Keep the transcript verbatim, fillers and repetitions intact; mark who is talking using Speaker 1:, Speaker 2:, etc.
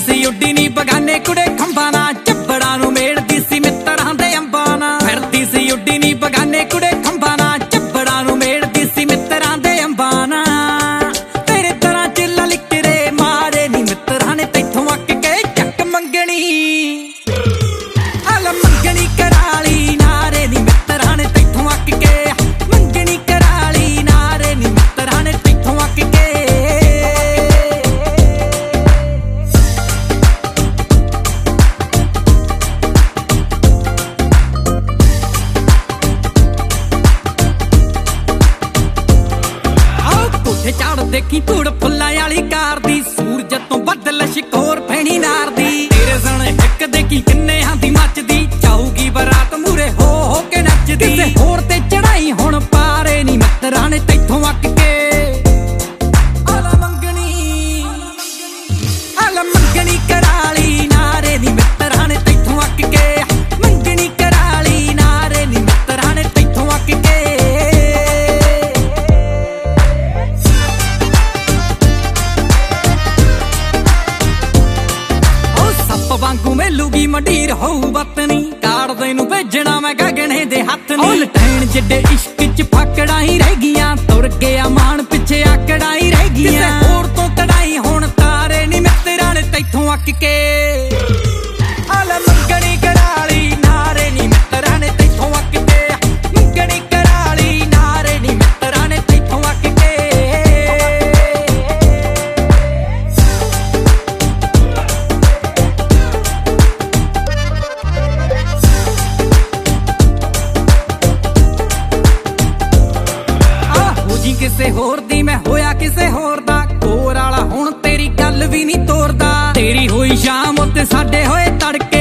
Speaker 1: ਸੀ ਉੱਡੀ ਨੀ ਬਗਾਨੇ ਕੁੜੇ ਖੰਭਾਂ ਨਾਲ, ਚੱਬੜਾਂ ਨੂੰ ਮੇੜਦੀ ਸੀ ਮਿੱਤਰਾਂ ਦੇ ਅੰਬਾਂ ਨਾਲ। ਫਿਰਦੀ ਸੀ ਉੱਡੀ ਨੀ ਬਗਾਨੇ ਕੁੜੇ ਖੰਭਾਂ ਨਾਲ, ਚੱਬੜਾਂ ਨੂੰ ਮੇੜਦੀ ਸੀ ਮਿੱਤਰਾਂ ਦੇ ਅੰਬਾਂ ਨਾਲ। ਤੇਰੇ ਤਰ੍ਹਾਂ ਚ ਲਲਿਕਰੇ ਮਾਰੇ ਨੀ ਮਿੱਤਰਾਂ ਨੇ ਤੈਥੋਂ ਅੱਕ ਕੇ ਚੱਕ ਮੰਗਣੀ, ਆਲਾ ਮੰਗਣੀ ਕਰਾਲੀ ਨਾਰੇ ਨੀ ਮਿੱਤਰਾਂ ਨੇ ਤੈਥੋਂ ਅੱਕ ਕੇ, ਮੰਗਣੀ ਕਰਾਲੀ ਨਾਰੇ ਨੀ ਮਿੱਤਰਾਂ ਨੇ ਤੈਥੋਂ ਅੱਕ ਕੇ। ਝਾੜ ਦੇਖੀ ਧੂੜ ਫੁੱਲਾਂ ਵਾਲੀ ਕਾਰ ਦੀ, ਸੂਰਜ ਤੋਂ ਬੱਦਲ ਸ਼ਿਕੋਰ ਫੈਣੀ ਨਾਰ ਦੀ। ਤੇਰੇ ਸਣ ਇੱਕ ਦੇਖੀ ਕਿੰਨੇ ਦੀ ਮੱਚਦੀ, ਜਾਊਗੀ ਬਰਾਤ ਮੂਰੇ ਹੋ ਹੋ ਕੇ ਨੱਚਦੀ। ਕਿਸੇ ਹੋਰ ਤੇ ਚੜਾਈ ਹੁਣ ਪਾਰੇ ਨੀ ਮਿੱਤਰਾਂ ਨੇ ਤੈਥੋਂ ਅੱਕ ਕੇ, ਆਲਾ ਮੰਗਣੀ ਆਲਾ ਮੰਗਣੀ ਕਰਾਲੀ ਨਾਰੇ ਨੀ ਮਿੱਤਰਾਂ ਨੇ ਤੈਥੋਂ ਅੱਕ ਕੇ, ਮੰਗਣੀ ਕਰਾਲੀ ਨਾਰੇ ਨੀ ਮਿੱਤਰਾਂ ਨੇ ਤੈਥੋਂ ਅੱਕ ਕੇ। ਵਾਂਗੂ ਮਿਲੂਗੀ ਮੰਡੀਰ ਹੋਊ ਵਤਨੀ, ਕਾੜਦੇ ਨੂੰ ਭੇਜਣਾ ਮੈਂ ਗਗਨੇ ਦੇ ਹੱਥ ਨੀ। ਲਟੈਣ ਜਿੱਡੇ ਇਸ਼ਕ ਚ ਫਾਕੜਾਂ ਹੀ ਰਹਿ ਗਈਆਂ, ਤੁਰ ਗਿਆ ਮਾਣ ਪਿੱਛੇ ਆਕੜਾਂ ਹੀ ਰਹਿ ਗਈਆਂ। ਕਿਸੇ ਹੋਰ ਤੋਂ ਕਢਾਈ ਹੁਣ ਤਾਰੇ ਨੀ ਮਿੱਤਰਾਂ ਨੇ ਤੈਥੋਂ ਅੱਕ ਕੇ, ਆਲਾ ਮੰਗਣੀ ਕਰਾਲੀ ਨਾਰੇ ਨੀ ਮਿੱਤਰਾਂ ਨੇ ਤੈਥੋਂ ਅੱਕ ਕੇ, ਮੰਗਣੀ ਕਰਾਲੀ ਨਾਰੇ ਨੀ ਮਿੱਤਰਾਂ ਨੇ ਤੈਥੋਂ ਅੱਕ ਕੇ। ਕਿਸੇ ਹੋਰ ਦੀ ਮੈਂ ਹੋਇਆ ਕਿਸੇ ਹੋਰ ਦਾ, ਕੋਰ ਵਾਲਾ ਹੁਣ ਤੇਰੀ ਗੱਲ ਵੀ ਨਹੀਂ ਤੋਰਦਾ। ਤੇਰੀ ਹੋਈ ਸ਼ਾਮ ਉੱਤੇ ਸਾਡੇ ਹੋਏ ਤੜਕੇ,